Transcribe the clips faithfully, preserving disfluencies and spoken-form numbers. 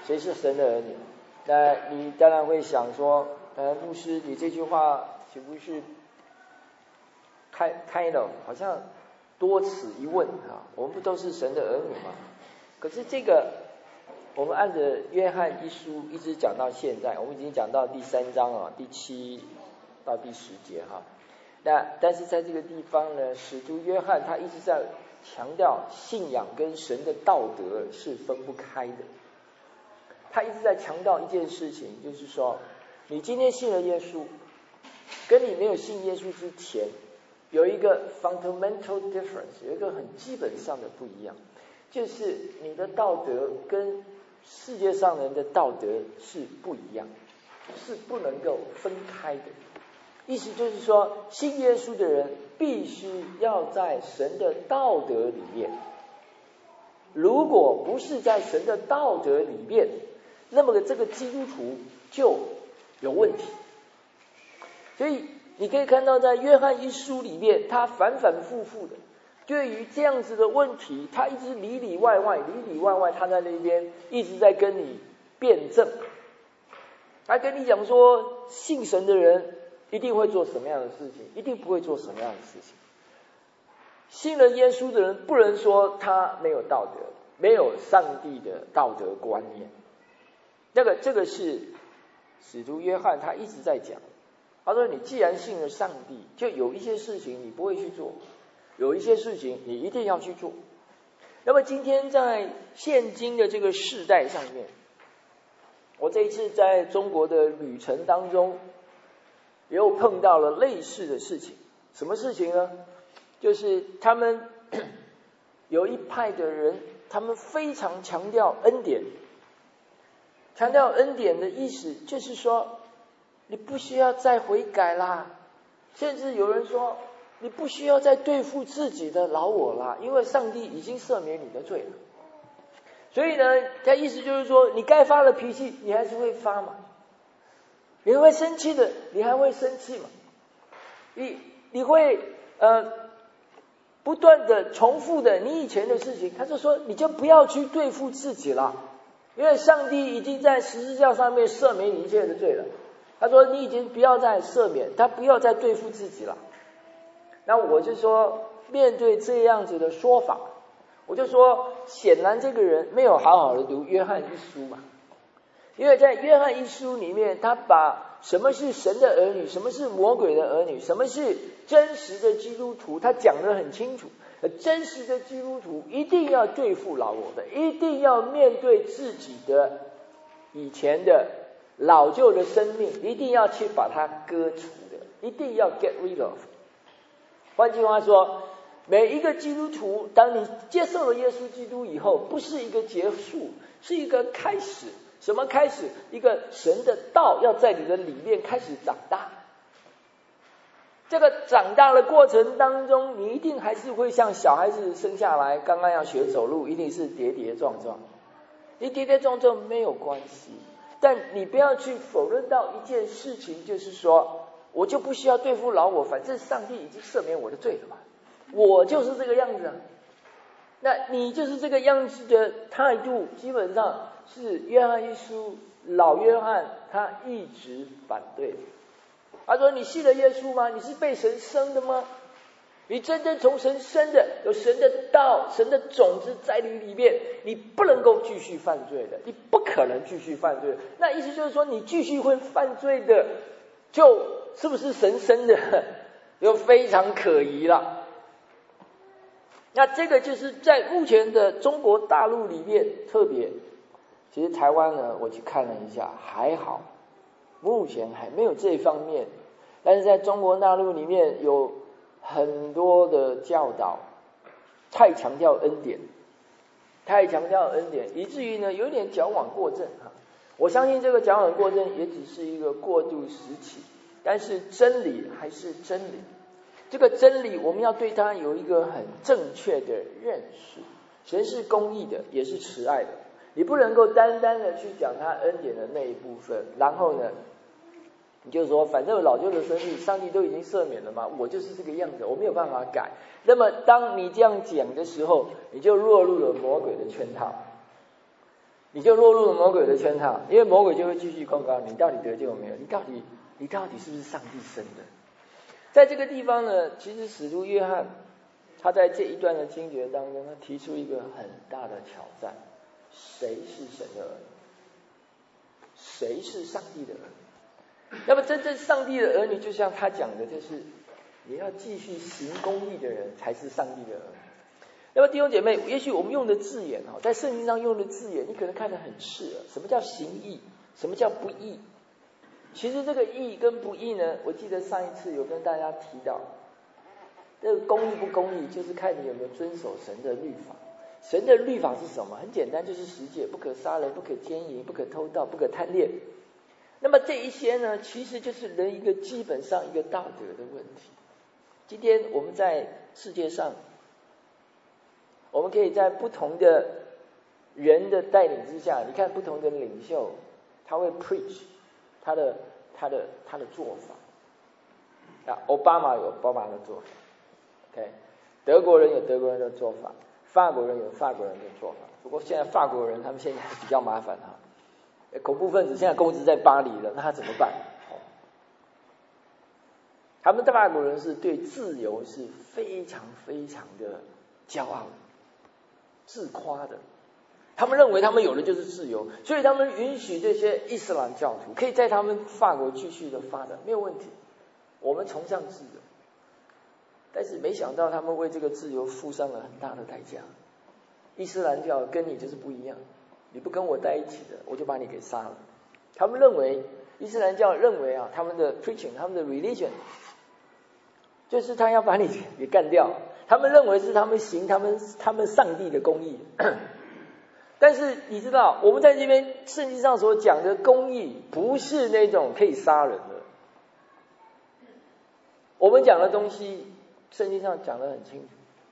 谁是神的儿女？那你当然会想说，呃，牧师，你这句话岂不是开开了，好像多此一问啊？我们不都是神的儿女吗？可是这个，我们按着约翰一书一直讲到现在，我们已经讲到第三章啊，第七到第十节哈。那但是在这个地方呢，使徒约翰他一直在强调信仰跟神的道德是分不开的。他一直在强调一件事情，就是说，你今天信了耶稣，跟你没有信耶稣之前，有一个 fundamental difference， 有一个很基本上的不一样，就是你的道德跟世界上人的道德是不一样，是不能够分开的。意思就是说，信耶稣的人必须要在神的道德里面，如果不是在神的道德里面，那么这个基督徒就有问题。所以你可以看到，在约翰一书里面，他反反复复的对于这样子的问题，他一直里里外外里里外外，他在那边一直在跟你辩证，他跟你讲说，信神的人一定会做什么样的事情，一定不会做什么样的事情。信了耶稣的人不能说他没有道德，没有上帝的道德观念。那个这个是使徒约翰他一直在讲，他说你既然信了上帝，就有一些事情你不会去做，有一些事情你一定要去做。那么今天在现今的这个世代上面，我这一次在中国的旅程当中又碰到了类似的事情。什么事情呢？就是他们有一派的人，他们非常强调恩典。强调恩典的意思就是说，你不需要再悔改啦，甚至有人说你不需要再对付自己的老我啦，因为上帝已经赦免你的罪了。所以呢，他意思就是说，你该发的脾气你还是会发嘛，你会生气的你还会生气嘛，你你会呃不断的重复的你以前的事情。他就说你就不要去对付自己了，因为上帝已经在十字架上面赦免你一切的罪了。他说你已经不要再赦免，他不要再对付自己了。那我就说，面对这样子的说法，我就说显然这个人没有好好的读约翰一书嘛。因为在约翰一书里面，他把什么是神的儿女，什么是魔鬼的儿女，什么是真实的基督徒，他讲得很清楚。真实的基督徒一定要对付老我的，一定要面对自己的以前的老旧的生命，一定要去把它割除的，一定要 get rid of。 换句话说，每一个基督徒，当你接受了耶稣基督以后，不是一个结束，是一个开始。什么开始？一个神的道要在你的里面开始长大。这个长大的过程当中，你一定还是会像小孩子生下来刚刚要学走路，一定是跌跌撞撞。你跌跌撞撞没有关系，但你不要去否认到一件事情，就是说我就不需要对付老我，反正上帝已经赦免我的罪了嘛，我就是这个样子啊。那你就是这个样子的态度，基本上是约翰一书老约翰他一直反对的。他说你信了耶稣吗？你是被神生的吗？你真正从神生的，有神的道，神的种子在你里面，你不能够继续犯罪的，你不可能继续犯罪。那意思就是说，你继续会犯罪的，就是不是神生的，就非常可疑了。那这个就是在目前的中国大陆里面特别，其实台湾呢，我去看了一下，还好，目前还没有这一方面，但是在中国大陆里面有很多的教导太强调恩典，太强调恩典，以至于呢有点矫枉过正哈。我相信这个矫枉过正也只是一个过渡时期，但是真理还是真理。这个真理我们要对它有一个很正确的认识。神是公义的，也是慈爱的，你不能够单单的去讲他恩典的那一部分，然后呢你就说反正老旧的生命上帝都已经赦免了嘛，我就是这个样子，我没有办法改。那么当你这样讲的时候，你就落入了魔鬼的圈套。 你就落入了魔鬼的圈套，因为魔鬼就会继续控告你到底得救没有，你到底你到底是不是上帝生的？在这个地方呢，其实使徒约翰他在这一段的经节当中，他提出一个很大的挑战：谁是神的儿女？谁是上帝的儿女？那么真正上帝的儿女，就像他讲的，就是你要继续行公义的人才是上帝的儿女。那么弟兄姐妹，也许我们用的字眼哦，在圣经上用的字眼，你可能看得很刺耳。什么叫行义？什么叫不义？其实这个义跟不义呢，我记得上一次有跟大家提到，这个公义不公义，就是看你有没有遵守神的律法。神的律法是什么？很简单，就是十诫：不可杀人，不可奸淫，不可偷盗，不可贪恋。那么这一些呢，其实就是人一个基本上一个道德的问题。今天我们在世界上，我们可以在不同的人的带领之下，你看不同的领袖，他会 preach 他的他的他的做法。啊，奥巴马有奥巴马的做法 ，OK， 德国人有德国人的做法，法国人有法国人的做法。不过现在法国人他们现在比较麻烦哈，恐怖分子现在公司在巴黎了，那他怎么办？他们的法国人是对自由是非常非常的骄傲的。自夸的，他们认为他们有的就是自由，所以他们允许这些伊斯兰教徒可以在他们法国继续的发展，没有问题。我们崇尚自由，但是没想到他们为这个自由付上了很大的代价。伊斯兰教跟你就是不一样，你不跟我在一起的，我就把你给杀了。他们认为伊斯兰教认为啊，他们的 preaching， 他们的 religion， 就是他要把你给干掉。他们认为是他们行他们他们上帝的公义，但是你知道我们在这边圣经上所讲的公义不是那种可以杀人的。我们讲的东西圣经上讲得很清楚，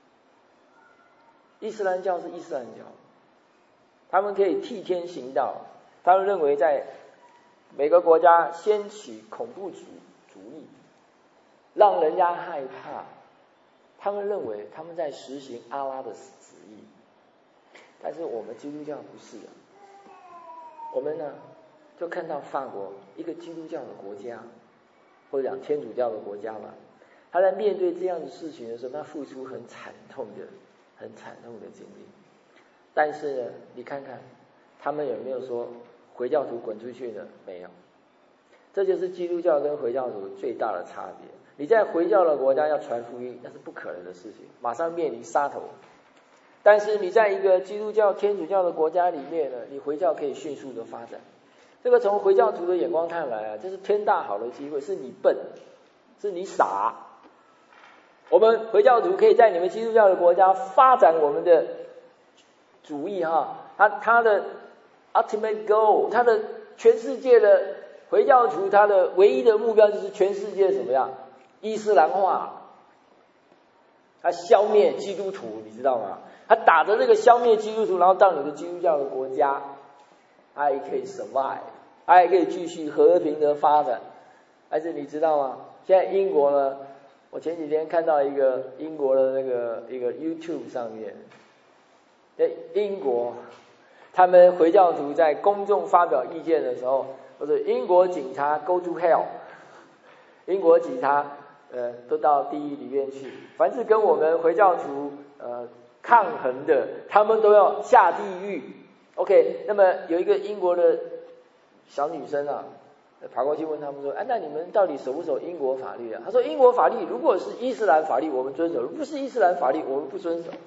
伊斯兰教是伊斯兰教，他们可以替天行道，他们认为在每个国家掀起恐怖主主义，让人家害怕。他们认为他们在实行阿拉的旨意，但是我们基督教不是啊。我们呢就看到法国一个基督教的国家，或者讲天主教的国家嘛，他在面对这样的事情的时候，他付出很惨痛的、很惨痛的经历。但是呢，你看看他们有没有说回教徒滚出去呢？没有。这就是基督教跟回教徒最大的差别。你在回教的国家要传福音，那是不可能的事情，马上面临杀头。但是你在一个基督教、天主教的国家里面呢，你回教可以迅速的发展。这个从回教徒的眼光看来啊，这是天大好的机会，是你笨，是你傻。我们回教徒可以在你们基督教的国家发展我们的主义哈，他他的 ultimate goal， 他的全世界的回教徒，他的唯一的目标就是全世界怎么样？伊斯兰化，他消灭基督徒，你知道吗？他打着这个消灭基督徒，然后到你的基督教的国家，他还可以 survive， 他还可以继续和平的发展。但是你知道吗？现在英国呢，我前几天看到一个英国的那个一个 YouTube 上面，在英国，他们回教徒在公众发表意见的时候，或者英国警察 go to hell， 英国警察呃都到地狱里面去，凡是跟我们回教徒呃抗衡的，他们都要下地狱。OK， 那么有一个英国的小女生啊，跑过去问他们说：“哎，那你们到底守不守英国法律啊？”他说：“英国法律如果是伊斯兰法律，我们遵守；如果不是伊斯兰法律，我们不遵守。”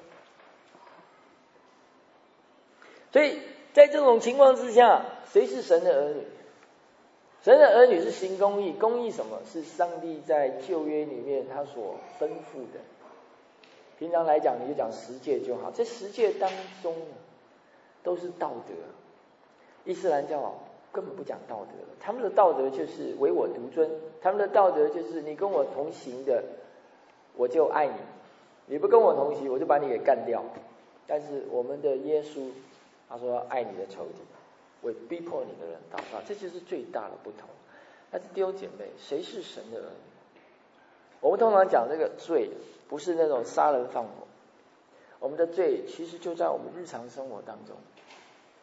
所以在这种情况之下，谁是神的儿女？神的儿女是行公义，公义什么？是上帝在旧约里面他所吩咐的。平常来讲，你就讲十诫就好。这十诫当中都是道德。伊斯兰教根本不讲道德，他们的道德就是唯我独尊，他们的道德就是你跟我同行的，我就爱你；你不跟我同行，我就把你给干掉。但是我们的耶稣，他说爱你的仇敌，为逼迫你的人祷告，这就是最大的不同。但是弟兄姐妹，谁是神的儿女？我们通常讲这个罪，不是那种杀人放火，我们的罪其实就在我们日常生活当中。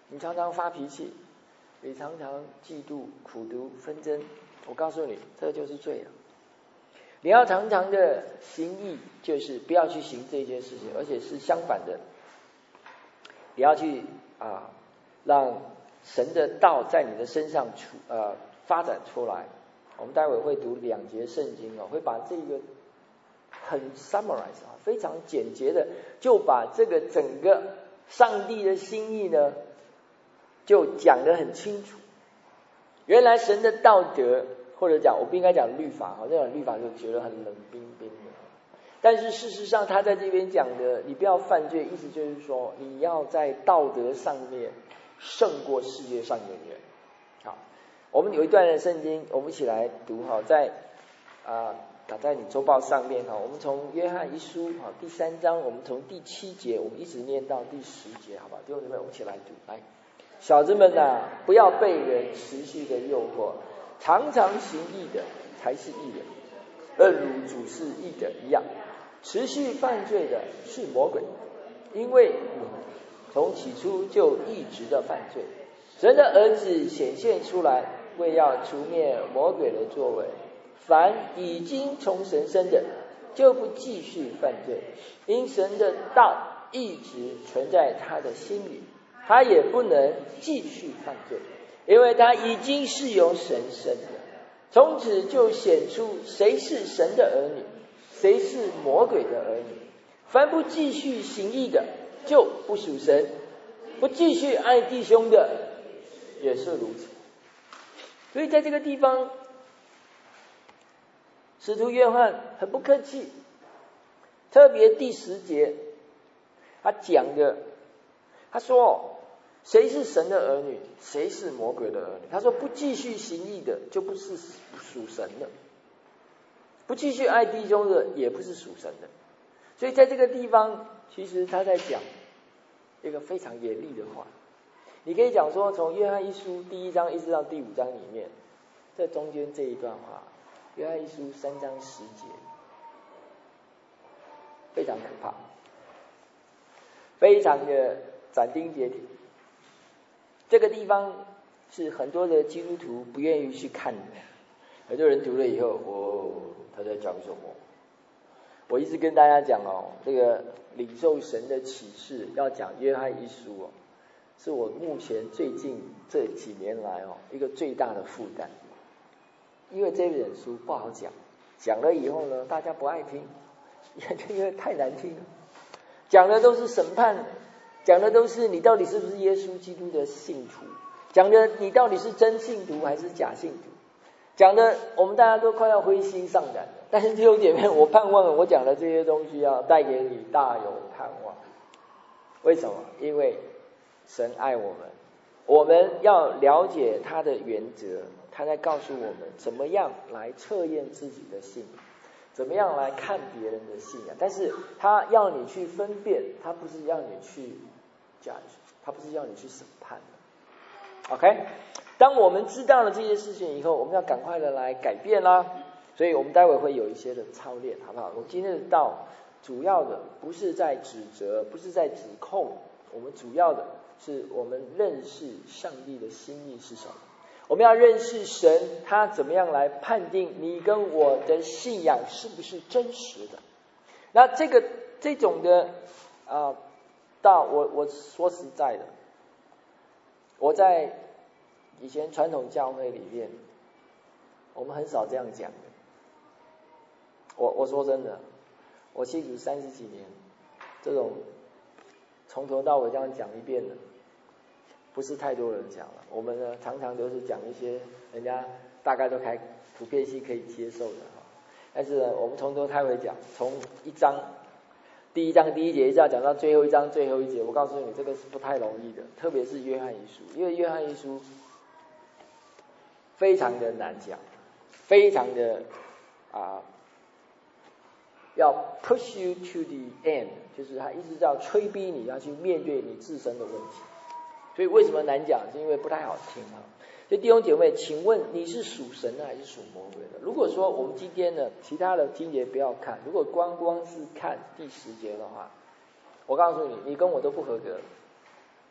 你常常发脾气，你常常嫉妒、苦毒、纷争，我告诉你，这就是罪了。你要常常的行义，就是不要去行这件事情，而且是相反的，你要去啊，让神的道在你的身上出呃发展出来。我们待会会读两节圣经哦，会把这个很 summarize 啊，非常简洁的就把这个整个上帝的心意呢，就讲得很清楚。原来神的道德，或者讲我不应该讲律法，好像讲律法就觉得很冷冰冰的。但是事实上他在这边讲的，你不要犯罪，意思就是说你要在道德上面胜过世界上的人。好，我们有一段的圣经，我们一起来读哈，在啊打在你周报上面哈。我们从约翰一书哈第三章，我们从第七节我们一直念到第十节，好吧？弟兄姊妹，我们一起来读。来，小子们啊，不要被人持续的诱惑，常常行义的才是义人，正如主是义的一样。持续犯罪的是魔鬼，因为你从起初就一直的犯罪。神的儿子显现出来，为要除灭魔鬼的作为。凡已经从神生的，就不继续犯罪，因神的道一直存在他的心里，他也不能继续犯罪，因为他已经是由神生的。从此就显出谁是神的儿女，谁是魔鬼的儿女。凡不继续行义的，就不属神；不继续爱弟兄的，也是如此。所以在这个地方，使徒约翰很不客气，特别第十节，他讲的，他说谁是神的儿女，谁是魔鬼的儿女。他说不继续行义的，就不是属神的；不继续爱弟兄的，也不是属神的。所以在这个地方，其实他在讲一个非常严厉的话。你可以讲说，从约翰一书第一章一直到第五章里面，这中间这一段话，约翰一书三章十节，非常可怕，非常的斩钉截铁。这个地方是很多的基督徒不愿意去看的，很多人读了以后，哦，他在讲什么？我一直跟大家讲哦，这个领受神的启示要讲约翰一书哦，是我目前最近这几年来哦一个最大的负担，因为这本书不好讲，讲了以后呢，大家不爱听，因为太难听了，讲的都是审判，讲的都是你到底是不是耶稣基督的信徒，讲的你到底是真信徒还是假信徒，讲的我们大家都快要灰心丧胆了。但是弟兄姐妹，我盼望我讲的这些东西要带给你大有盼望。为什么？因为神爱我们，我们要了解他的原则，他在告诉我们怎么样来测验自己的信，怎么样来看别人的信仰。但是他要你去分辨，他不是要你去 judge， 他不是要你去审判的。OK， 当我们知道了这些事情以后，我们要赶快的来改变啦。所以我们待会会有一些的操练，好不好？我们今天的道主要的不是在指责，不是在指控，我们主要的是我们认识上帝的心意是什么。我们要认识神，他怎么样来判定你跟我的信仰是不是真实的。那这个这种的啊，道我我说实在的，我在以前传统教会里面，我们很少这样讲的。我我说真的，我信主三十几年，这种从头到尾这样讲一遍的，不是太多人讲了。我们呢，常常都是讲一些人家大概都开普遍性可以接受的哈。但是呢，我们从头开尾讲，从一章第一章第一节一直要讲到最后一章最后一节，我告诉你，这个是不太容易的，特别是约翰一书，因为约翰一书非常的难讲，非常的啊。要 push you to the end， 就是他一直要催逼你要去面对你自身的问题。所以为什么难讲？是因为不太好听啊。所以弟兄姐妹，请问你是属神的还是属魔鬼的？如果说我们今天呢，其他的经节不要看，如果光光是看第十节的话，我告诉你，你跟我都不合格。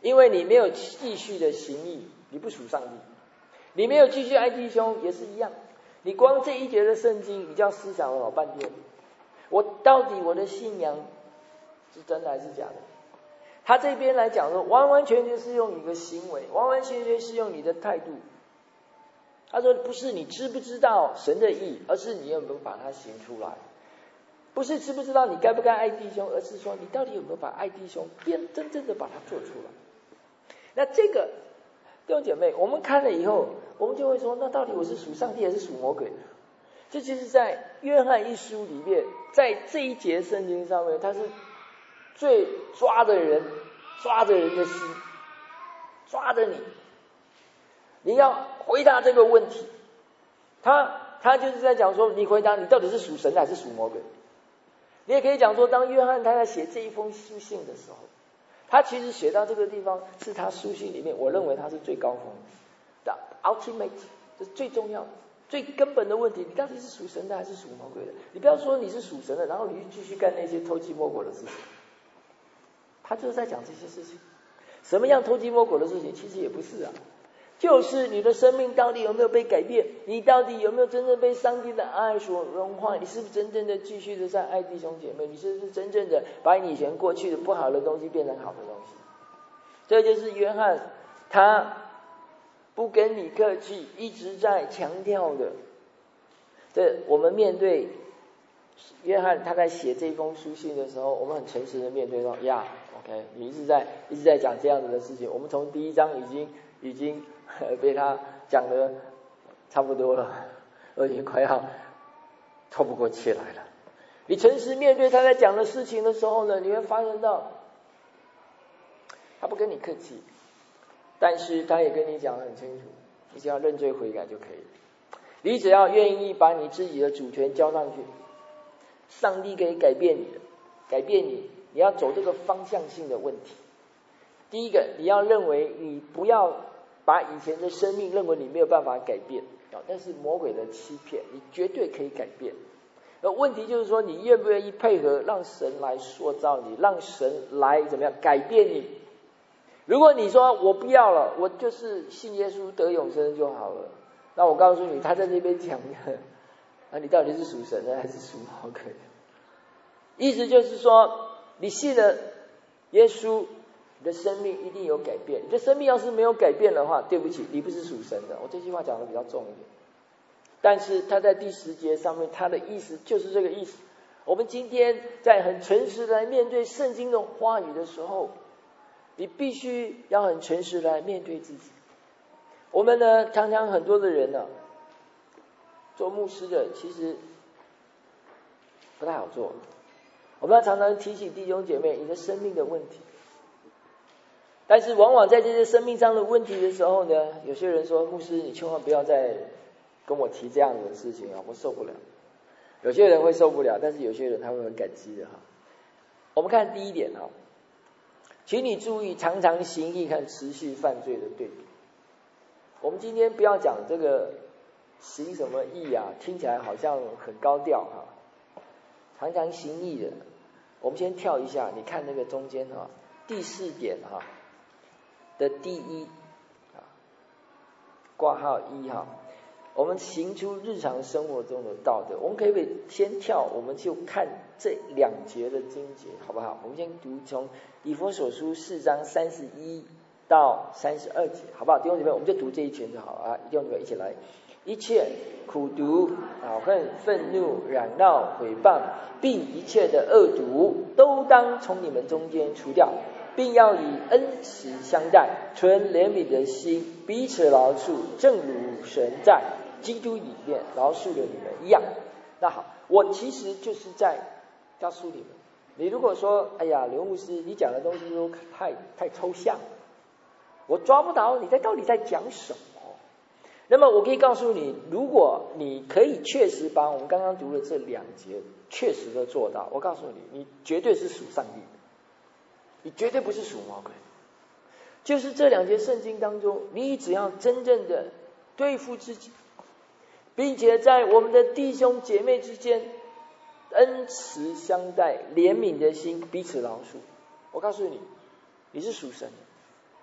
因为你没有继续的行义，你不属上帝；你没有继续爱弟兄，也是一样。你光这一节的圣经，你就要思想了老半天，我到底我的信仰是真的还是假的？他这边来讲说，完完全全是用你的行为，完完全全是用你的态度。他说不是你知不知道神的意，而是你有没有把它行出来。不是知不知道你该不该爱弟兄，而是说你到底有没有把爱弟兄变真正的把它做出来。那这个弟兄姐妹，我们看了以后，我们就会说，那到底我是属上帝还是属魔鬼呢？这就是在约翰一书里面，在这一节圣经上面，它是最抓的人，抓着人的心，抓着你，你要回答这个问题。他他就是在讲说，你回答你到底是属神的还是属魔鬼。你也可以讲说，当约翰他在写这一封书信的时候，他其实写到这个地方是他书信里面，我认为他是最高峰的 ultimate， 这是最重要的、最根本的问题。你到底是属神的还是属魔鬼的？你不要说你是属神的，然后你继续干那些偷鸡摸狗的事情。他就是在讲这些事情。什么样偷鸡摸狗的事情？其实也不是啊，就是你的生命到底有没有被改变？你到底有没有真正被上帝的爱所融化？你是不是真正的继续的在爱弟兄姐妹？你是不是真正的把你以前过去的不好的东西变成好的东西？这就是约翰他不跟你客气，一直在强调的。这我们面对约翰他在写这封书信的时候，我们很诚实的面对到呀 ，OK， 你一直在一直在讲这样子的事情。我们从第一章已经已经被他讲的差不多了，我已经快要透不过气来了。你诚实面对他在讲的事情的时候呢，你会发现到他不跟你客气，但是他也跟你讲得很清楚，你只要认罪悔改就可以了。你只要愿意把你自己的主权交上去，上帝可以改变你的，改变你。你要走这个方向性的问题。第一个，你要认为你不要把以前的生命认为你没有办法改变，但是魔鬼的欺骗，你绝对可以改变。而问题就是说，你愿不愿意配合，让神来塑造你，让神来怎么样改变你？如果你说我不要了，我就是信耶稣得永生就好了，那我告诉你，他在那边讲的，那你到底是属神的还是属魔鬼的？意思就是说，你信了耶稣，你的生命一定有改变。你的生命要是没有改变的话，对不起，你不是属神的。我这句话讲的比较重一点，但是他在第十节上面，他的意思就是这个意思。我们今天在很诚实来面对圣经的话语的时候，你必须要很诚实来面对自己。我们呢，常常很多的人呢、啊，做牧师的其实不太好做。我们要常常提醒弟兄姐妹，你的生命的问题。但是往往在这些生命上的问题的时候呢，有些人说，牧师你千万不要再跟我提这样的事情啊，我受不了。有些人会受不了，但是有些人他会很感激的哈。我们看第一点哈，请你注意常常行义和持续犯罪的对比。我们今天不要讲这个行什么义啊，听起来好像很高调哈。常常行义的，我们先跳一下，你看那个中间哈，第四点哈的第一啊，挂号一哈，我们行出日常生活中的道德。我们可不可以先跳，我们就看这两节的经节，好不好？我们先读从以弗所书四章三十一到三十二节，好不好？弟兄姊妹，我们就读这一圈就好啊！弟兄姊妹一起来。一切苦毒、恼恨、愤怒、嚷闹、毁谤，并一切的恶毒，都当从你们中间除掉，并要以恩慈相待，存怜悯的心，彼此饶恕，正如神在基督里面饶恕了你们一样。那好，我其实就是在告诉你们，你如果说，哎呀，刘牧师，你讲的东西都太太抽象，我抓不到你在到底在讲什么。那么我可以告诉你，如果你可以确实把我们刚刚读的这两节确实的做到，我告诉你，你绝对是属上帝的，你绝对不是属魔鬼。就是这两节圣经当中，你只要真正的对付自己，并且在我们的弟兄姐妹之间恩慈相待，怜悯的心，彼此饶恕，我告诉你，你是属神的。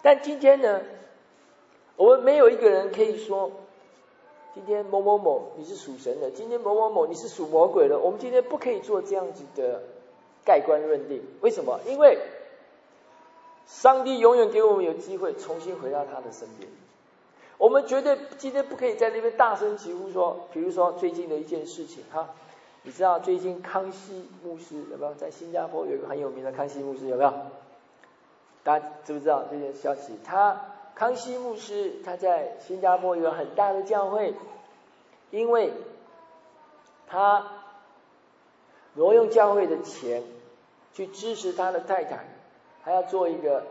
但今天呢，我们没有一个人可以说，今天某某某你是属神的，今天某某某你是属魔鬼的。我们今天不可以做这样子的盖棺论定。为什么？因为上帝永远给我们有机会重新回到他的身边。我们绝对今天不可以在那边大声疾呼说，比如说最近的一件事情哈，你知道最近康熙牧师有没有？在新加坡有一个很有名的康熙牧师有没有？大家知不知道这件消息？他康熙牧师他在新加坡有很大的教会，因为他挪用教会的钱去支持他的太太，还要做一个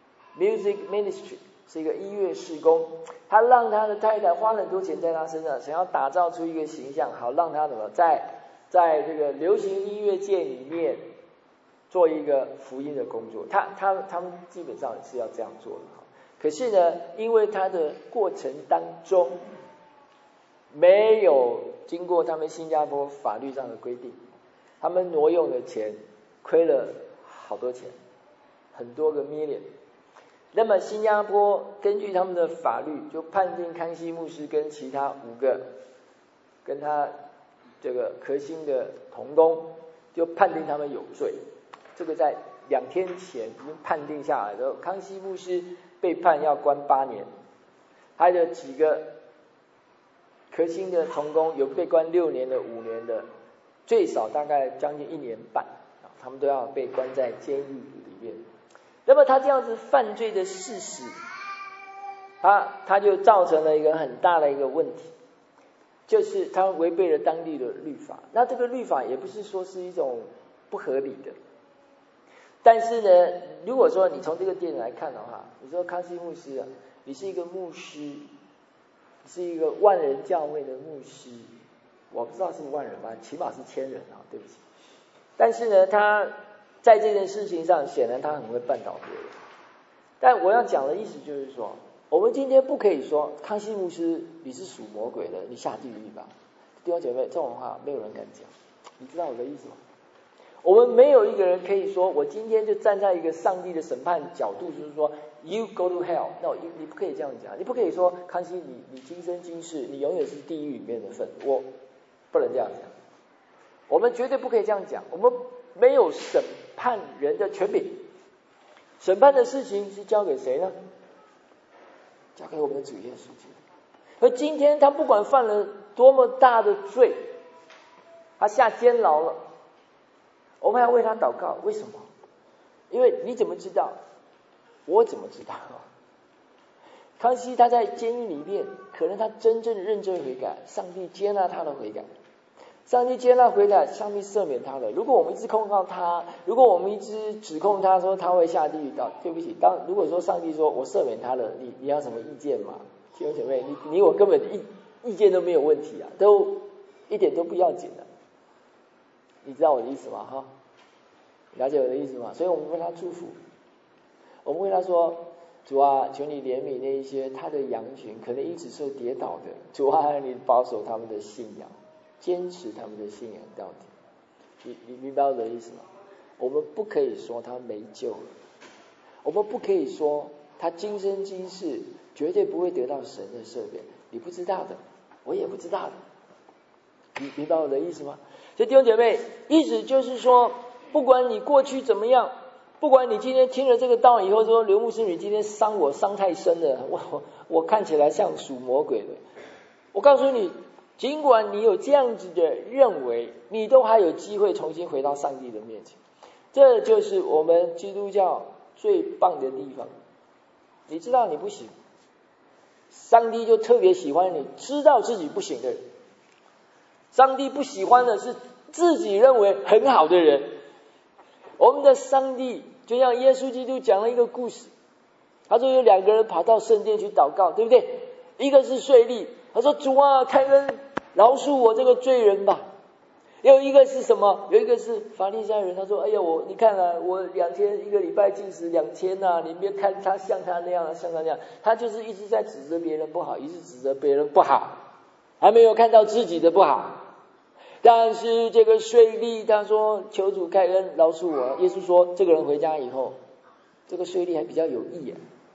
music ministry， 是一个音乐事工。他让他的太太花很多钱在他身上，想要打造出一个形象，好让他怎么在在这个流行音乐界里面做一个福音的工作。他他他们基本上是要这样做的。可是呢，因为他的过程当中没有经过他们新加坡法律上的规定，他们挪用的钱亏了好多钱，很多个 million。那么新加坡根据他们的法律，就判定康熙牧师跟其他五个跟他这个核心的同工，就判定他们有罪。这个在两天前已经判定下来的，康熙牧师被判要关八年，还有几个核心的同工有被关六年的、五年的，最少大概将近一年半，他们都要被关在监狱里面。那么他这样子犯罪的事实，他他就造成了一个很大的一个问题，就是他违背了当地的律法。那这个律法也不是说是一种不合理的，但是呢，如果说你从这个点来看的话，你说康熙牧师啊，你是一个牧师，你是一个万人教会的牧师，我不知道是万人吧，起码是千人啊，对不起。但是呢，他在这件事情上，显然他很会绊倒别人。但我要讲的意思就是说，我们今天不可以说康熙牧师你是属魔鬼的，你下地狱吧。弟兄姐妹，这种话没有人敢讲，你知道我的意思吗？我们没有一个人可以说，我今天就站在一个上帝的审判角度，就是说 you go to hell， no， 你不可以这样讲，你不可以说康熙你你今生今世你永远是地狱里面的份，我不能这样讲，我们绝对不可以这样讲，我们没有审判人的权柄，审判的事情是交给谁呢？交给我们的主耶稣基督。而今天他不管犯了多么大的罪，他下监牢了，我们还要为他祷告，为什么？因为你怎么知道？我怎么知道？康熙他在监狱里面，可能他真正认真悔改，上帝接纳他的悔改，上帝接纳悔改，上帝赦免他的。如果我们一直控告他，如果我们一直指控他说他会下地狱的，对不起，当如果说上帝说我赦免他了，你你要什么意见吗？弟兄姐妹，你你我根本意意见都没有问题啊，都一点都不要紧的。你知道我的意思吗？哈，了解我的意思吗？所以我们为他祝福，我们为他说，主啊，求你怜悯那一些他的羊群可能一直受跌倒的，主啊，你保守他们的信仰，坚持他们的信仰到底。你你明白我的意思吗？我们不可以说他没救了，我们不可以说他今生今世绝对不会得到神的赦免，你不知道的，我也不知道的。你明白我的意思吗？所以弟兄姐妹，意思就是说，不管你过去怎么样，不管你今天听了这个道以后说刘牧师你今天伤我伤太深了，我我我看起来像属魔鬼的，我告诉你，尽管你有这样子的认为，你都还有机会重新回到上帝的面前。这就是我们基督教最棒的地方。你知道你不行，上帝就特别喜欢你知道自己不行的人。上帝不喜欢的是自己认为很好的人。我们的上帝就像耶稣基督讲了一个故事，他说有两个人跑到圣殿去祷告，对不对？一个是税吏，他说主啊，开恩饶恕我这个罪人吧。有一个是什么？有一个是法利赛人，他说哎呀，我你看啊，我两天一个礼拜禁食两天啊，你别看他像他那样像他那样，他就是一直在指责别人不好，一直指责别人不好，还没有看到自己的不好。但是这个税吏他说求主开恩饶恕我，耶稣说这个人回家以后，这个税吏还比较有义啊，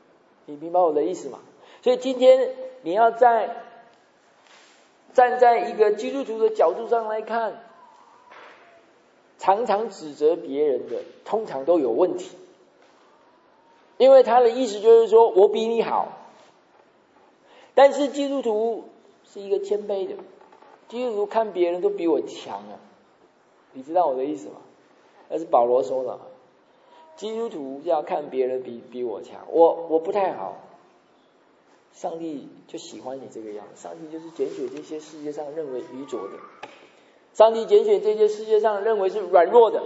你明白我的意思吗？所以今天你要在站在一个基督徒的角度上来看，常常指责别人的通常都有问题，因为他的意思就是说我比你好。但是基督徒是一个谦卑的，基督徒看别人都比我强啊，你知道我的意思吗？那是保罗说的，基督徒要看别人比比我强，我我不太好，上帝就喜欢你这个样子，上帝就是拣选这些世界上认为愚拙的，上帝拣选这些世界上认为是软弱的，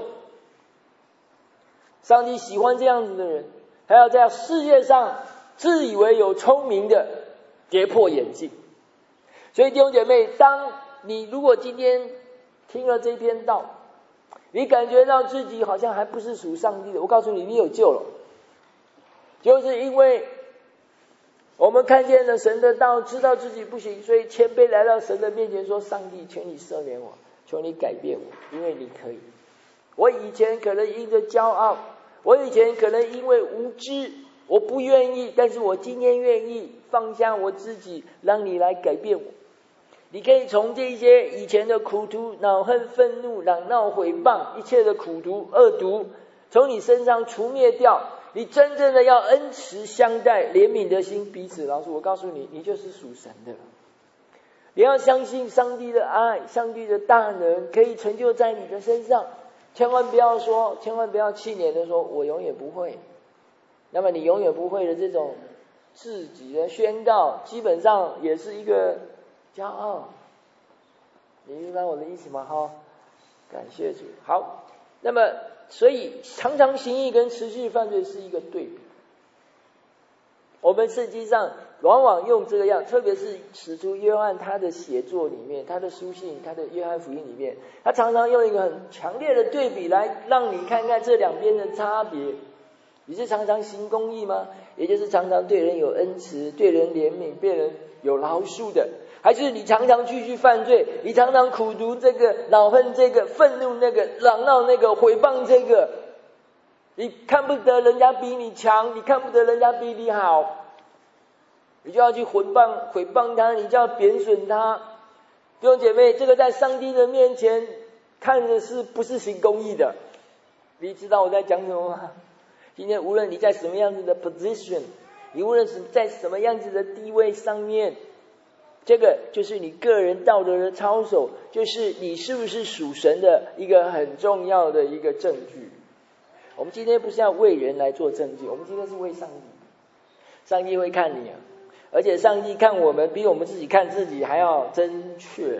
上帝喜欢这样子的人，还要在世界上自以为有聪明的跌破眼镜。所以弟兄姐妹，当你如果今天听了这篇道，你感觉到自己好像还不是属上帝的，我告诉你，你有救了，就是因为我们看见了神的道，知道自己不行，所以谦卑来到神的面前说，上帝，求你赦免我，求你改变我，因为你可以。我以前可能因着骄傲，我以前可能因为无知，我不愿意，但是我今天愿意放下我自己，让你来改变我。你可以从这些以前的苦毒、恼恨、愤怒、嚷闹、毁谤，一切的苦毒、恶毒，从你身上除灭掉。你真正的要恩慈相待，怜悯的心彼此饶恕。我告诉你，你就是属神的。你要相信上帝的爱，上帝的大能可以成就在你的身上。千万不要说，千万不要气馁的说，我永远不会。那么你永远不会的这种自己的宣告，基本上也是一个骄傲。你明白我的意思吗？哈，感谢主。好，那么所以常常行义跟持续犯罪是一个对比。我们圣经上往往用这个样，特别是使徒约翰他的写作里面，他的书信，他的约翰福音里面，他常常用一个很强烈的对比来让你看看这两边的差别。你是常常行公义吗？也就是常常对人有恩慈，对人怜悯，对人有饶恕的，还是你常常继续犯罪，你常常苦毒这个，恼恨这个，愤怒那个，嚷闹那个，毁谤这个，你看不得人家比你强，你看不得人家比你好，你就要去毁谤毁谤他，你就要贬损他。弟兄姐妹，这个在上帝的面前看的是不是行公义的？你知道我在讲什么吗？今天无论你在什么样子的 position， 你无论是在什么样子的地位上面，这个就是你个人道德的操守，就是你是不是属神的一个很重要的一个证据。我们今天不是要为人来做证据，我们今天是为上帝。上帝会看你啊，而且上帝看我们比我们自己看自己还要正确。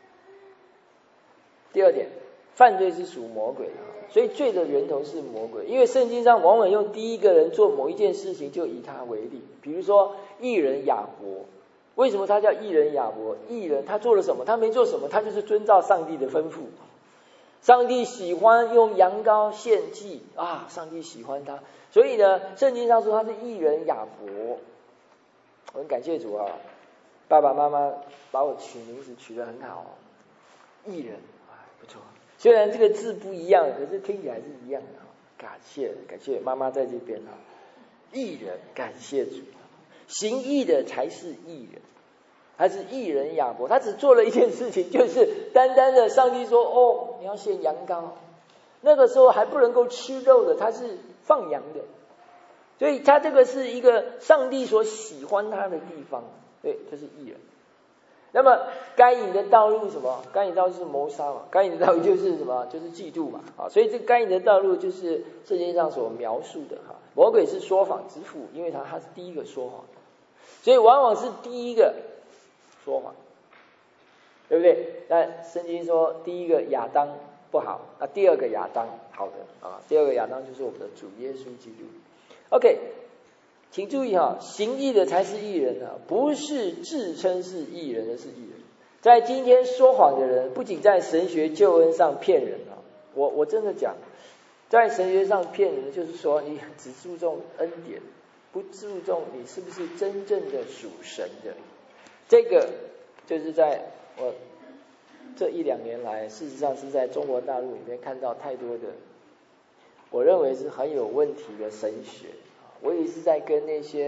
第二点，犯罪是属魔鬼的，所以罪的源头是魔鬼。因为圣经上往往用第一个人做某一件事情就以他为例，比如说义人亚伯，为什么他叫义人亚伯？义人他做了什么？他没做什么，他就是遵照上帝的吩咐。上帝喜欢用羊羔献祭啊，上帝喜欢他，所以呢，圣经上说他是义人亚伯。我很感谢主啊，爸爸妈妈把我取名字取得很好，义人啊，不错。虽然这个字不一样，可是听起来是一样的。感谢感谢妈妈在这边啊，义人，感谢主，行义的才是义人。他是义人亚伯，他只做了一件事情，就是单单的上帝说，哦，你要献羊羔，那个时候还不能够吃肉的，他是放羊的，所以他这个是一个上帝所喜欢他的地方，对，这是义人。那么该隐的道路是什么？该隐道路是谋杀嘛，该隐的道路就是什么？就是嫉妒嘛，啊，所以这该隐的道路就是圣经上所描述的哈。魔鬼是说谎之父，因为他他是第一个说谎，所以往往是第一个说谎，对不对？但圣经说第一个亚当不好，那第二个亚当好的啊，第二个亚当就是我们的主耶稣基督。OK， 请注意哈，行义的才是义人啊，不是自称是义人的是义人。在今天说谎的人，不仅在神学救恩上骗人啊，我我真的讲，在神学上骗人，就是说你只注重恩典，不注重你是不是真正的属神的。这个就是在我这一两年来，事实上是在中国大陆里面看到太多的，我认为是很有问题的神学。我也是在跟那些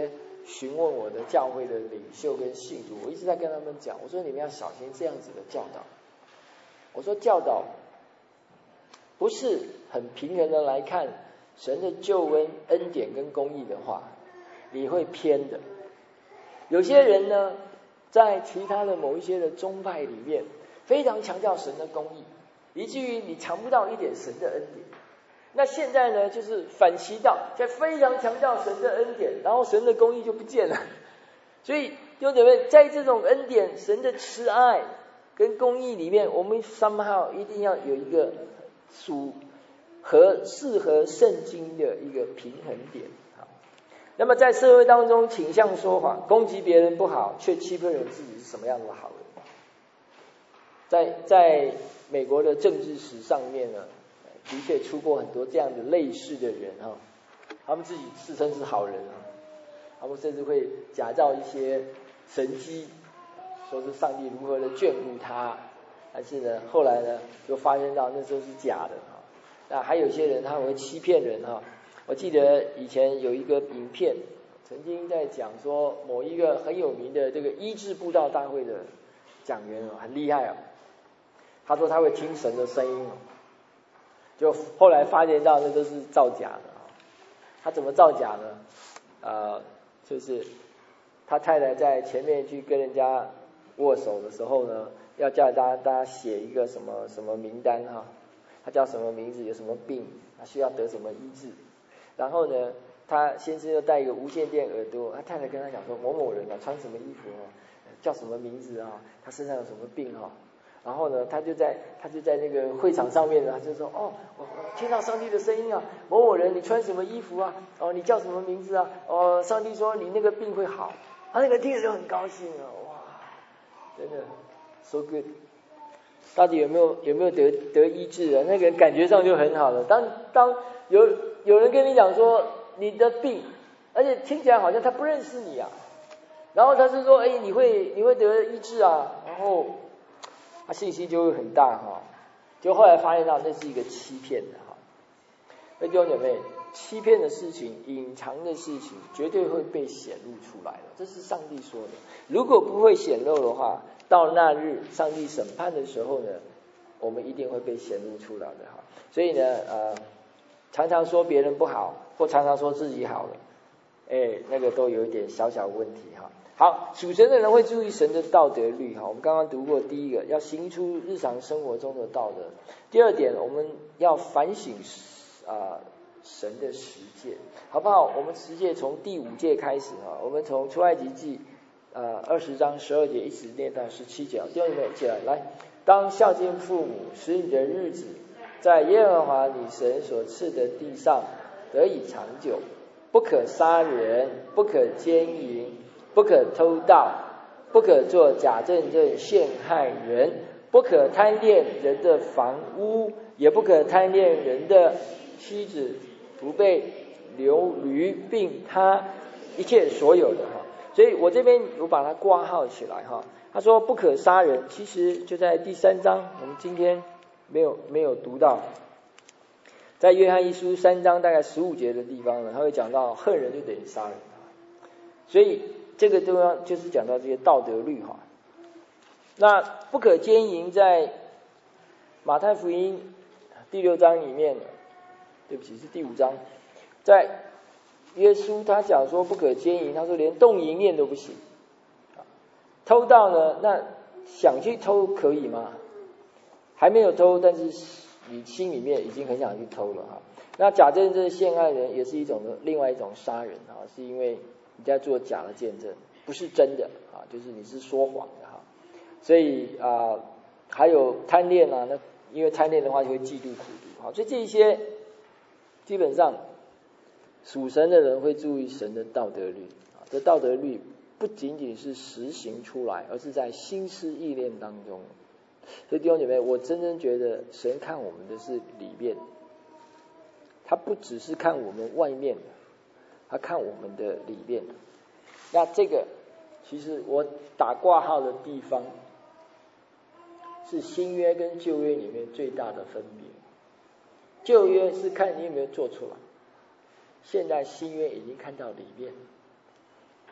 询问我的教会的领袖跟信徒，我一直在跟他们讲，我说你们要小心这样子的教导。我说教导不是很平衡的来看神的救恩、恩典跟公义的话，你会偏的。有些人呢，在其他的某一些的宗派里面，非常强调神的公义，以至于你尝不到一点神的恩典。那现在呢，就是反其道，在非常强调神的恩典，然后神的公义就不见了。所以弟兄姐妹，在这种恩典、神的慈爱跟公义里面，我们 somehow 一定要有一个属和适合圣经的一个平衡点。好，那么在社会当中倾向说谎，攻击别人不好，却欺骗人自己是什么样的好人？在在美国的政治史上面呢，的确出过很多这样的类似的人哈，他们自己自称是好人啊，他们甚至会假造一些神迹，说是上帝如何的眷顾他，但是呢，后来呢就发现到那时候是假的哈。那还有一些人他会欺骗人哈。我记得以前有一个影片，曾经在讲说某一个很有名的这个医治布道大会的讲员很厉害啊，他说他会听神的声音，就后来发现到那都是造假的。他怎么造假呢？呃，就是他太太在前面去跟人家握手的时候呢，要叫大家大家写一个什么什么名单哈，他叫什么名字，有什么病，他需要得什么医治。然后呢，他先生又戴一个无线电耳朵，他太太跟他讲说某某人啊，穿什么衣服啊，叫什么名字啊，他身上有什么病啊。然后呢，他就在他就在那个会场上面呢，他就说哦，我听到上帝的声音啊，某某人你穿什么衣服啊？哦，你叫什么名字啊？哦，上帝说你那个病会好。他那个听着就很高兴啊，哇，真的 so good。到底有没有有没有得得医治啊？那个感觉上就很好了。当当有有人跟你讲说你的病，而且听起来好像他不认识你啊，然后他是说哎你会你会得医治啊，然后他信心就会很大哈，就后来发现到那是一个欺骗的哈。那弟兄姐妹，欺骗的事情、隐藏的事情，绝对会被显露出来的，这是上帝说的。如果不会显露的话，到那日上帝审判的时候呢，我们一定会被显露出来的哈。所以呢，呃，常常说别人不好，或常常说自己好了，哎，那个都有一点小小问题哈。好，属神的人会注意神的道德律哈。我们刚刚读过第一个，要行出日常生活中的道德。第二点，我们要反省啊、呃、神的十诫，好不好？我们十诫从第五诫开始哈，我们从出埃及记呃二十章十二节一直念到十七节。弟兄们一起来，来，当孝敬父母，使你的日子在耶和华你神所赐的地上得以长久。不可杀人，不可奸淫，不可偷盗，不可做假证人陷害人，不可贪恋人的房屋，也不可贪恋人的妻子，不被流驴并他一切所有的哈。所以我这边我把它挂号起来哈。他说不可杀人，其实就在第三章，我们今天没有没有读到。在约翰一书三章大概十五节的地方呢，他会讲到恨人就等于杀人，所以这个地方就是讲到这些道德律哈。那不可奸淫，在马太福音第六章里面，对不起是第五章，在耶稣他讲说不可奸淫，他说连动淫念都不行。偷盗呢，那想去偷可以吗？还没有偷，但是你心里面已经很想去偷了哈。那假证这陷害人也是一种的另外一种杀人哈，是因为你在做假的见证，不是真的啊，就是你是说谎的哈。所以啊、呃，还有贪恋啊，那因为贪恋的话就会嫉妒苦毒哈。所以这些基本上属神的人会注意神的道德律啊，这道德律不仅仅是实行出来，而是在心思意念当中。所以弟兄姐妹，我真正觉得神看我们的是里面，他不只是看我们外面的，他看我们的里面。那这个其实我打挂号的地方是新约跟旧约里面最大的分别。旧约是看你有没有做出来，现在新约已经看到里面。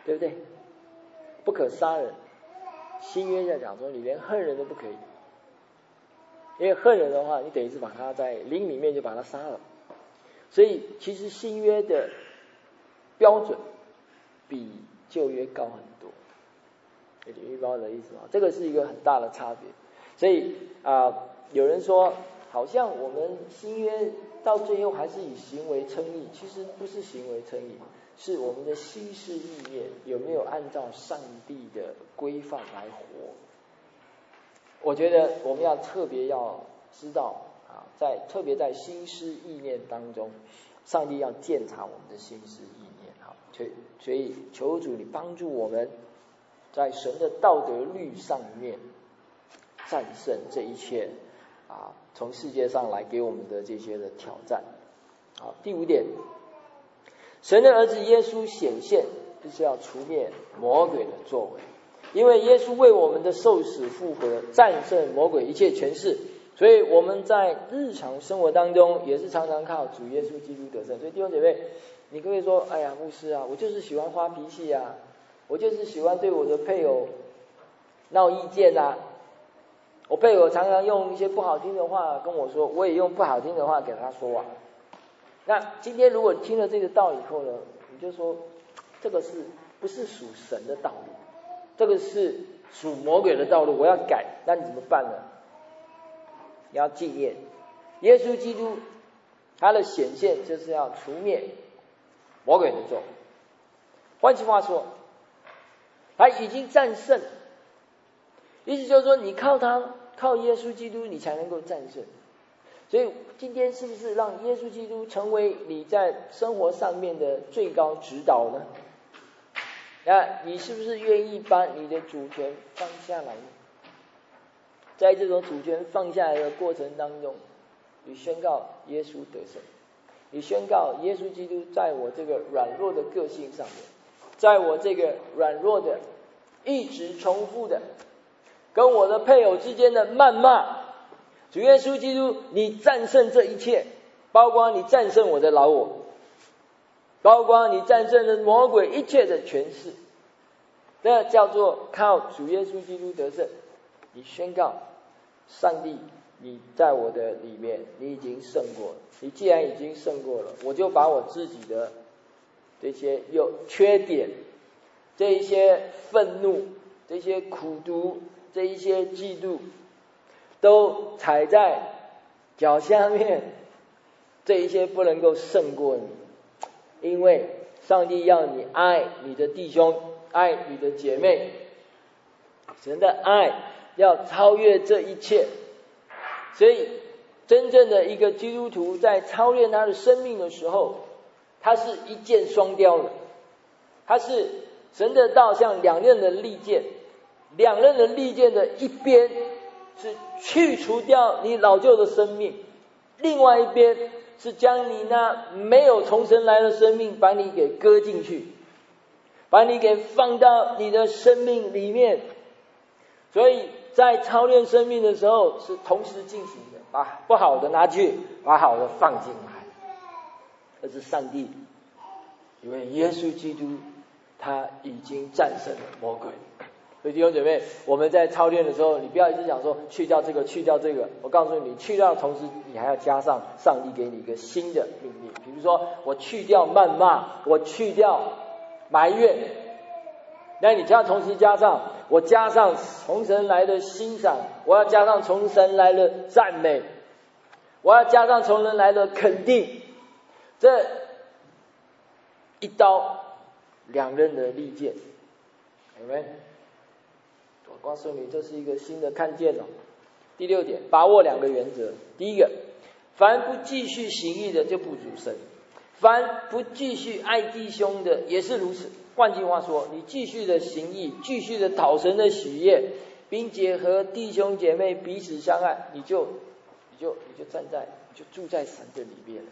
对不对？不可杀人，新约在讲说你连恨人都不可以，因为恨人的话，你等于是把他在灵里面就把他杀了。所以其实新约的标准比旧约高很多，你明白我的意思吗？这个是一个很大的差别。所以啊、呃，有人说好像我们新约到最后还是以行为称义，其实不是行为称义，是我们的心思意念有没有按照上帝的规范来活。我觉得我们要特别要知道啊，在特别在心思意念当中，上帝要鉴察我们的心思意念啊，所以所以求主你帮助我们在神的道德律上面战胜这一切啊，从世界上来给我们的这些的挑战。好，第五点，神的儿子耶稣显现，就是要除灭魔鬼的作为。因为耶稣为我们的受死复活战胜魔鬼一切权势，所以我们在日常生活当中也是常常靠主耶稣基督得胜。所以弟兄姐妹，你可以说，哎呀，牧师啊，我就是喜欢发脾气啊，我就是喜欢对我的配偶闹意见啊，我配偶常常用一些不好听的话跟我说，我也用不好听的话给他说啊。那今天如果听了这个道以后呢，你就说这个是不是属神的道路？这个是属魔鬼的道路，我要改，那你怎么办呢？你要纪念耶稣基督，他的显现就是要除灭魔鬼的作为。换句话说，他已经战胜，意思就是说，你靠他，靠耶稣基督，你才能够战胜。所以今天是不是让耶稣基督成为你在生活上面的最高指导呢？那你是不是愿意把你的主权放下来呢？在这种主权放下来的过程当中，你宣告耶稣得胜，你宣告耶稣基督在我这个软弱的个性上面，在我这个软弱的一直重复的跟我的配偶之间的谩骂，主耶稣基督你战胜这一切，包括你战胜我的老我，包括你战胜了魔鬼一切的权势，这叫做靠主耶稣基督得胜。你宣告上帝你在我的里面，你已经胜过了，你既然已经胜过了，我就把我自己的这些有缺点，这一些愤怒，这些苦毒，这一些嫉妒都踩在脚下面，这一些不能够胜过你，因为上帝要你爱你的弟兄，爱你的姐妹，神的爱要超越这一切。所以真正的一个基督徒在操练他的生命的时候，他是一箭双雕的，他是神的道像两刃的利剑，两刃的利剑的一边是去除掉你老旧的生命，另外一边是将你那没有从神来的生命把你给割进去，把你给放到你的生命里面。所以在操练生命的时候是同时进行的，把不好的拿去，把好的放进来。这是上帝，因为耶稣基督他已经战胜了魔鬼。所以弟兄姐妹，我们在操练的时候，你不要一直讲说去掉这个去掉这个，我告诉你，去掉的同时你还要加上上帝给你一个新的命令。比如说我去掉谩骂，我去掉埋怨，那你就要同时加上我加上从神来的欣赏，我要加上从神来的赞美，我要加上从神来的肯定。这一刀两刃的利剑，有没有？我告诉你，这是一个新的看见了。第六点，把握两个原则。第一个，凡不继续行义的就不属神，凡不继续爱弟兄的也是如此。换句话说，你继续的行义，继续的讨神的喜悦，并且和弟兄姐妹彼此相爱，你就你就你就站在你就住在神的里面了。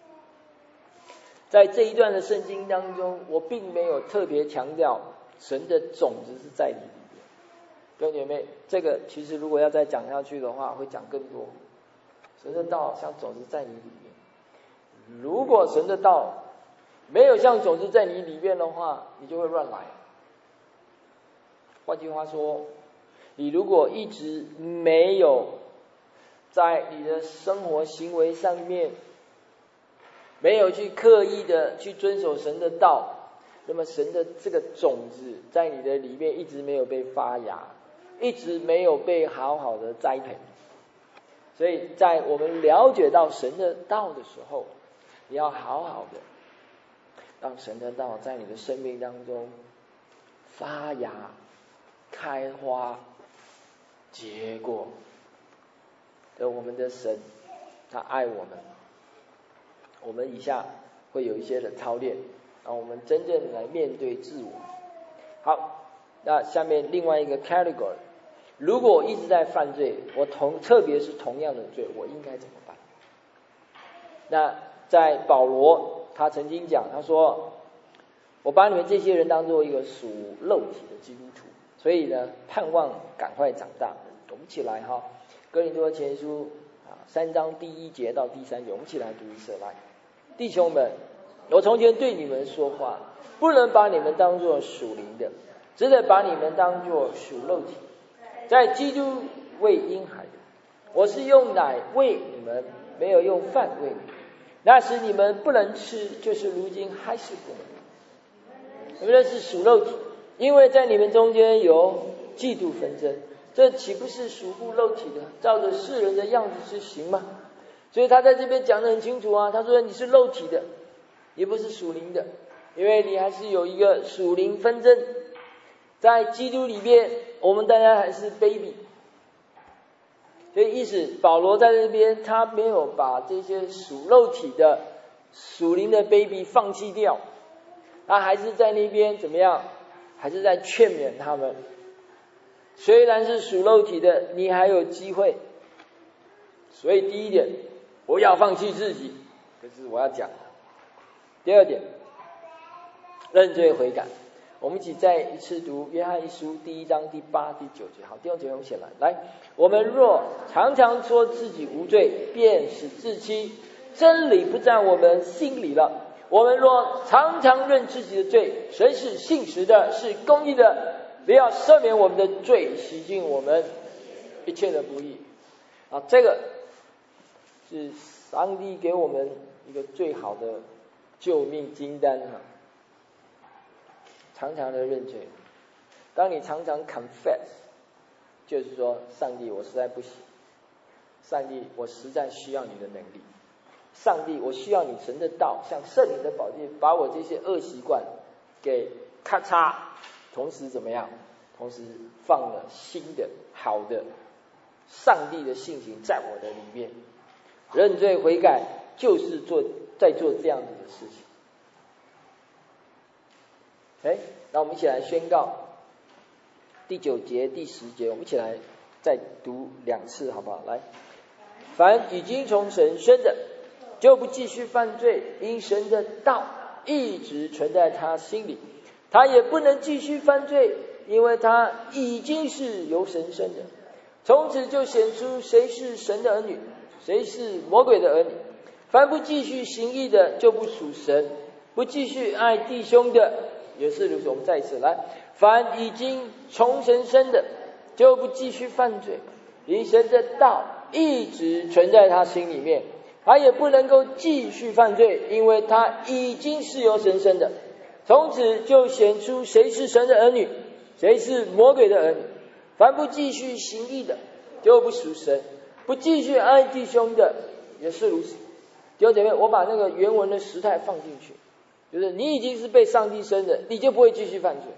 在这一段的圣经当中，我并没有特别强调神的种子是在你里面。弟兄姐妹，这个其实如果要再讲下去的话，会讲更多。神的道像种子在你里面，如果神的道没有像种子在你里面的话，你就会乱来， 换句话说，你如果一直没有在你的生活行为上面没有去刻意的去遵守神的道，那么神的这个种子在你的里面一直没有被发芽，一直没有被好好的栽培。所以在我们了解到神的道的时候，你要好好的让神的道在你的生命当中发芽、开花、结果。而我们的神他爱我们，我们以下会有一些的操练，让我们真正来面对自我。好，那下面另外一个 category， 如果我一直在犯罪，我同特别是同样的罪，我应该怎么办？那在保罗他曾经讲，他说我把你们这些人当作一个属肉体的基督徒，所以呢盼望赶快长大。我们起来哈，哥林多前书啊三章第一节到第三节，我们起来读一次来。弟兄们，我从前对你们说话，不能把你们当作属灵的，只得把你们当作属肉体，在基督喂婴孩的。我是用奶喂你们，没有用饭喂你们。那时你们不能吃，就是如今还是不能。你们认识属肉体，因为在你们中间有嫉妒纷争，这岂不是属乎肉体的，照着世人的样子去行吗？所以他在这边讲得很清楚啊，他说你是肉体的，也不是属灵的，因为你还是有一个属灵纷争。在基督里面，我们大家还是 baby， 所以意思保罗在这边他没有把这些属肉体的属灵的 baby 放弃掉，他还是在那边怎么样，还是在劝勉他们，虽然是属肉体的，你还有机会。所以第一点，不要放弃自己，这是我要讲的。第二点，认罪悔改。我们一起再一次读约翰一书第一章第八、第九节。好，弟兄姐妹，我们起来。来，我们若常常说自己无罪，便是自欺，真理不在我们心里了。我们若常常认自己的罪，神是信实的，是公义的，不要赦免我们的罪，洗净我们一切的不义。啊，这个是上帝给我们一个最好的救命金单哈。常常的认罪，当你常常 confess， 就是说上帝我实在不行，上帝我实在需要你的能力，上帝我需要你神的道像圣灵的宝剑把我这些恶习惯给咔嚓，同时怎么样，同时放了新的好的上帝的性情在我的里面。认罪悔改就是做在做这样子的事情。哎，那我们一起来宣告第九节、第十节，我们一起来再读两次，好不好？来，凡已经从神生的，就不继续犯罪，因神的道一直存在他心里，他也不能继续犯罪，因为他已经是由神生的。从此就显出谁是神的儿女，谁是魔鬼的儿女。凡不继续行义的，就不属神；不继续爱弟兄的，也是如此。我们再一次来，凡已经从神生的，就不继续犯罪，因神的道一直存在他心里面，他也不能够继续犯罪，因为他已经是由神生的。从此就显出谁是神的儿女，谁是魔鬼的儿女。凡不继续行义的，就不属神；不继续爱弟兄的，也是如此。弟兄姐妹，我把那个原文的时态放进去，就是你已经是被上帝生的，你就不会继续犯罪，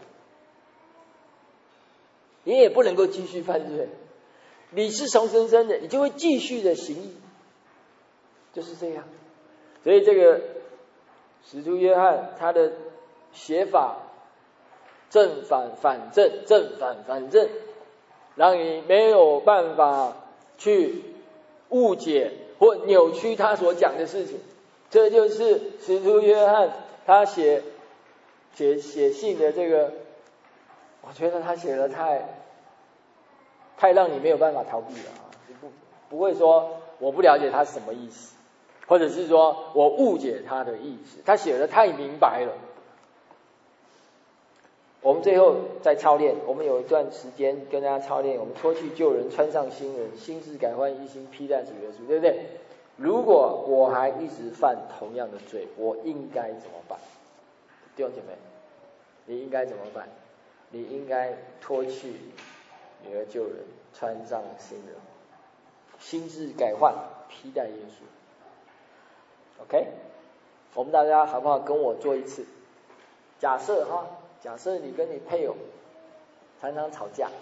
你也不能够继续犯罪。你是从神生的，你就会继续的行义，就是这样。所以这个使徒约翰他的写法正反反正，正反反正，让你没有办法去误解或扭曲他所讲的事情。这就是使徒约翰他写写写信的这个，我觉得他写的太太让你没有办法逃避了啊！不不会说我不了解他什么意思，或者是说我误解他的意思，他写的太明白了。 我们最后再操练，我们有一段时间跟大家操练，我们脱去旧人，穿上新人，心志改换一新，披戴主耶稣，对不对？如果我还一直犯同样的罪，我应该怎么办？弟兄姐妹，你应该怎么办？你应该脱去你的旧人，穿上新人，心志改换，披戴耶稣。OK， 我们大家好不好跟我做一次？假设哈，假设你跟你配偶常常吵架，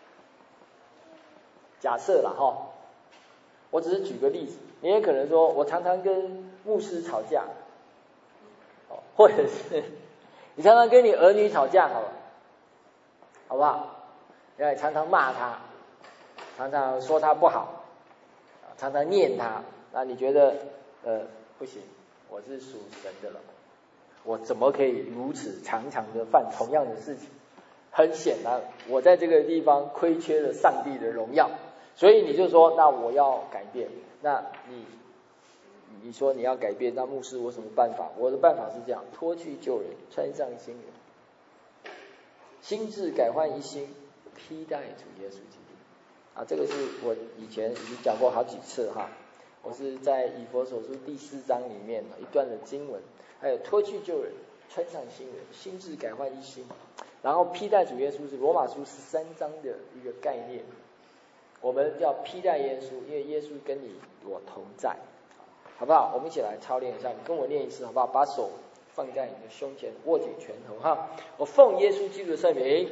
假设啦哈，我只是举个例子，你也可能说我常常跟牧师吵架，或者是你常常跟你儿女吵架，好了，好不好？你常常骂他，常常说他不好，常常念他，那你觉得呃不行，我是属神的了，我怎么可以如此常常的犯同样的事情？很显然，我在这个地方亏缺了上帝的荣耀，所以你就说，那我要改变。那你你说你要改变，那牧师我什么办法？我的办法是这样：脱去旧人，穿上新人，心志改换一新，披戴主耶稣基督。啊，这个是我以前已经讲过好几次哈。我是在以弗所书第四章里面一段的经文，还有脱去旧人，穿上新人，心志改换一新，然后披戴主耶稣是罗马书十三章的一个概念。我们要披戴耶稣，因为耶稣跟你我同在，好不好？我们一起来操练一下，你跟我念一次好不好？把手放在你的胸前，握紧拳头哈。我奉耶稣基督的圣名，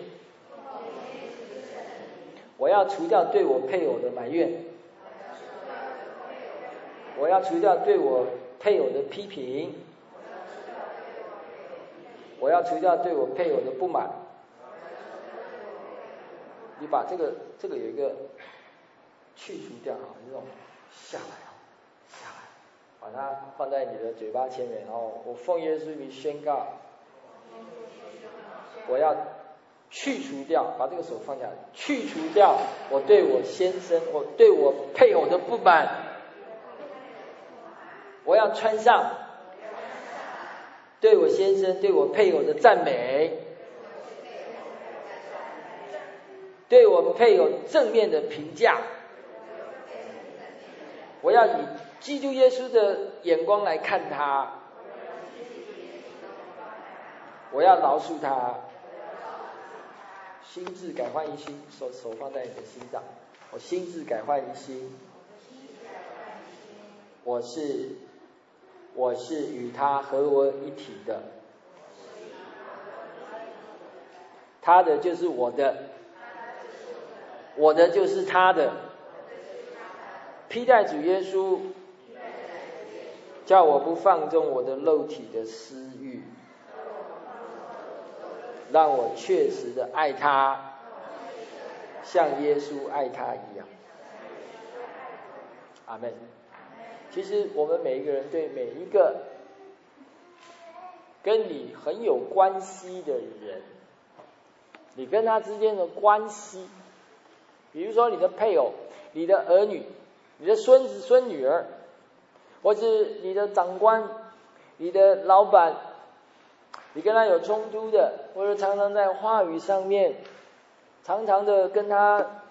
我要除掉对我配偶的埋怨，我要除掉对我配偶的批评，我要除掉对我配偶的不满。你把这个这个有一个去除掉哈，这种下来啊，下来，把它放在你的嘴巴前面，然后我奉耶稣名宣告，我要去除掉，把这个手放下来，去除掉我对我先生，我对我配偶的不满，我要穿上对我先生、对我配偶的赞美，对我配偶正面的评价。我要以基督耶稣的眼光来看他，我要饶恕他，心志改换一新，手手放在你的心上，我心志改换一新，我是我是与他合为一体的，他的就是我的，我的就是他的。披戴主耶稣，叫我不放纵我的肉体的私欲，让我确实的爱他，像耶稣爱他一样。阿们。其实我们每一个人对每一个跟你很有关系的人，你跟他之间的关系，比如说你的配偶、你的儿女、你的孙子孙女儿，或是你的长官、你的老板，你跟他有冲突的，或者常常在话语上面常常的跟他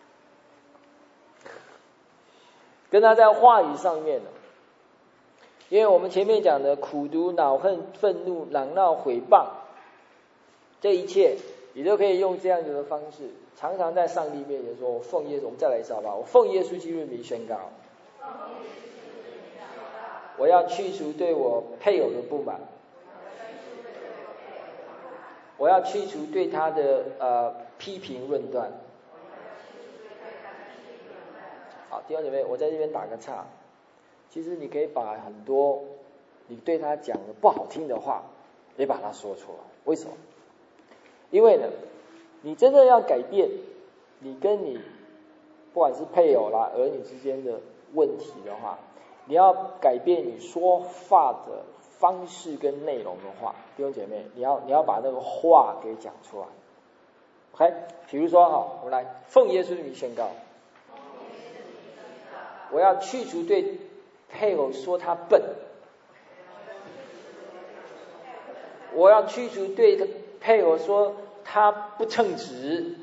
跟他在话语上面，因为我们前面讲的苦毒、恼恨、愤怒、嚷闹、毁谤，这一切你都可以用这样子的方式，常常在上帝面前说，我奉耶稣，我们再来一次好不好？我奉耶稣基督的名宣告，我要去除对我配偶的不满，我要去除对他的呃批评论断。好，弟兄姐妹，我在这边打个岔。其实你可以把很多你对他讲的不好听的话，也把它说出来。为什么？因为呢，你真的要改变你跟你不管是配偶啦、儿女之间的问题的话，你要改变你说话的方式跟内容的话，弟兄姐妹，你要你要把那个话给讲出来。OK， 比如说哈，我们来奉耶稣的名宣告，我要去除对配偶说他笨，我要去除对配偶说他不称职。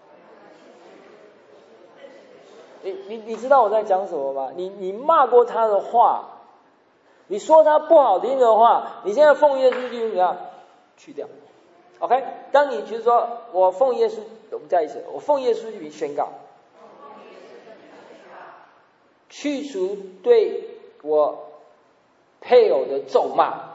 你你你知道我在讲什么吗？你你骂过他的话，你说他不好听的话，你现在奉耶稣基督怎么样？去掉。OK， 当你就是说我奉耶稣，我们再一次，我奉耶稣基督宣告，去除对我配偶的咒骂。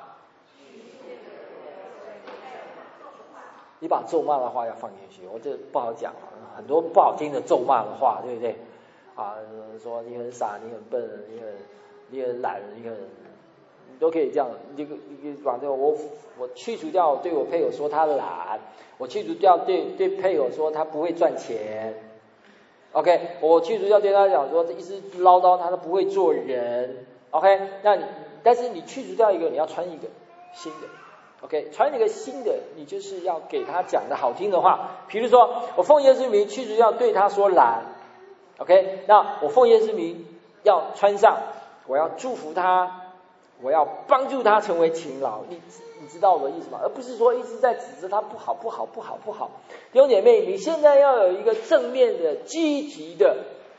你把咒骂的话要放进去，我这不好讲，很多不好听的咒骂的话，对不对？啊，说你很傻，你很笨，你很你很懒，你很，你都可以这样，你就你把这个我我去除掉对我配偶说他懒，我去除掉对对配偶说他不会赚钱 ，OK， 我去除掉对他讲说一直唠叨他都不会做人 ，OK， 那你但是你去除掉一个，你要穿一个新的。OK， 传一个新的，你就是要给他讲的好听的话。比如说，我奉耶稣名去除要对他说懒 ，OK， 那我奉耶稣名要穿上，我要祝福他，我要帮助他成为勤劳。你你知道我的意思吗？而不是说一直在指责他不好不好不好不好。弟兄姐妹，你现在要有一个正面的、积极的、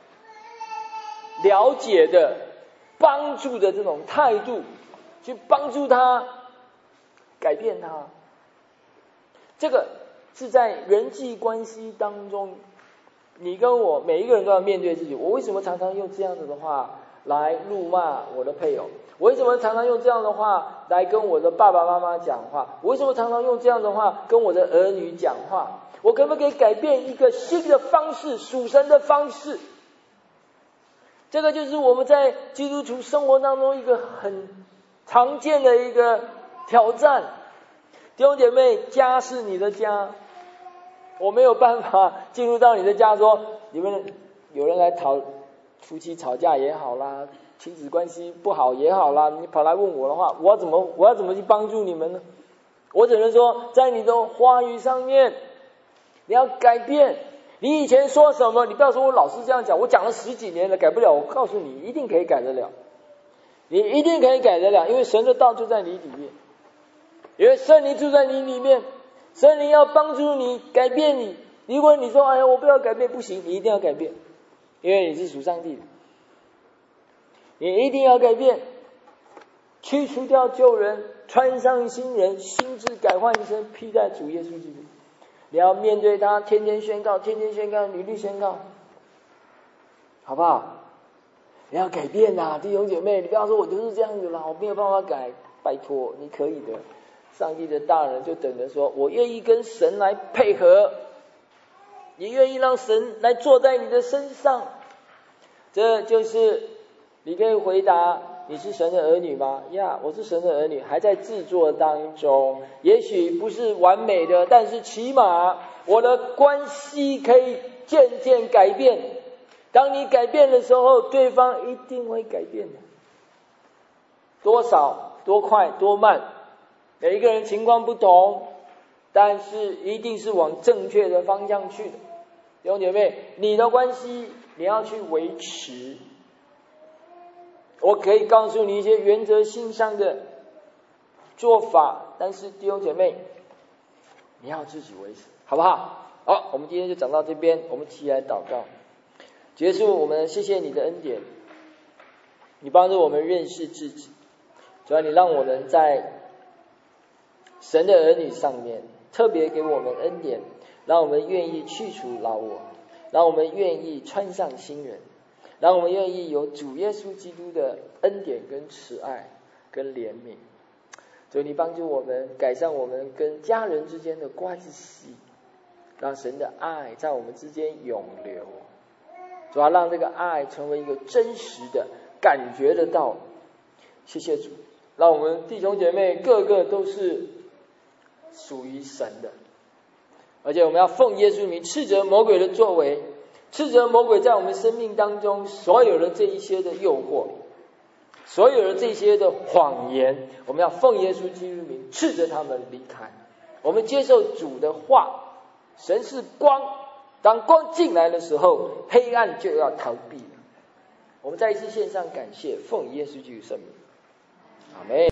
了解的、帮助的这种态度，去帮助他。改变他，这个是在人际关系当中，你跟我每一个人都要面对自己。我为什么常常用这样子的话来辱骂我的配偶？我为什么常常用这样的话来跟我的爸爸妈妈讲话？我为什么常常用这样的话跟我的儿女讲话？我可不可以改变一个新的方式，属神的方式？这个就是我们在基督徒生活当中一个很常见的一个挑战。弟兄姐妹，家是你的家，我没有办法进入到你的家说，你们有人来讨夫妻吵架也好啦，亲子关系不好也好啦，你跑来问我的话，我要怎么我要怎么去帮助你们呢？我只能说，在你的话语上面，你要改变。你以前说什么，你不要说我老是这样讲，我讲了十几年了改不了，我告诉你，一定可以改得了，你一定可以改得了，因为神的道就在你里面。因为圣灵住在你里面，圣灵要帮助你改变你。如果你说哎呀我不要改变，不行，你一定要改变，因为你是属上帝的，你一定要改变，去除掉旧人，穿上新人，心志改换一身，披戴主耶稣基督。你要面对他，天天宣告，天天宣告，屡屡宣告，好不好？你要改变啊，弟兄姐妹，你不要说我就是这样子啦，我没有办法改，拜托，你可以的。上帝的大人就等着说，我愿意跟神来配合，也愿意让神来坐在你的身上。这就是你可以回答，你是神的儿女吗？呀，我是神的儿女，还在制作当中，也许不是完美的，但是起码我的关系可以渐渐改变。当你改变的时候，对方一定会改变的。多少、多快、多慢，每一个人情况不同，但是一定是往正确的方向去的。弟兄姐妹，你的关系你要去维持。我可以告诉你一些原则性上的做法，但是弟兄姐妹，你要自己维持，好不好？好，我们今天就讲到这边，我们起来祷告，结束。我们谢谢你的恩典，你帮助我们认识自己，主要你让我们在神的儿女上面特别给我们恩典，让我们愿意去除老我，让我们愿意穿上新人，让我们愿意有主耶稣基督的恩典跟慈爱跟怜悯。主，你帮助我们改善我们跟家人之间的关系，让神的爱在我们之间永留。主要让这个爱成为一个真实的感觉得到。谢谢主，让我们弟兄姐妹个个都是属于神的，而且我们要奉耶稣名斥责魔鬼的作为，斥责魔鬼在我们生命当中所有的这一些的诱惑，所有的这些的谎言，我们要奉耶稣基督名斥责他们离开。我们接受主的话，神是光，当光进来的时候，黑暗就要逃避了。我们再一次献上感谢，奉耶稣基督圣名，阿们。